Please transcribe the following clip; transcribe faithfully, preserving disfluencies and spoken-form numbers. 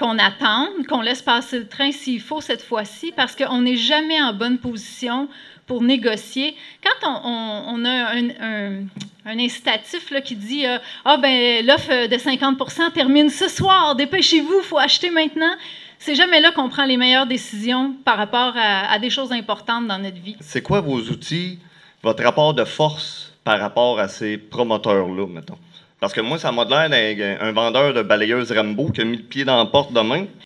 qu'on attende, qu'on laisse passer le train s'il faut cette fois-ci, parce qu'on n'est jamais en bonne position pour négocier. Quand on, on, on a un, un, un incitatif là, qui dit euh, « Ah, ben l'offre de cinquante pour cent termine ce soir, dépêchez-vous, il faut acheter maintenant », c'est jamais là qu'on prend les meilleures décisions par rapport à, à des choses importantes dans notre vie. C'est quoi vos outils, votre rapport de force par rapport à ces promoteurs-là, mettons? Parce que moi, ça m'a l'air d'un un vendeur de balayeuse Rambo qui a mis le pied dans la porte demain.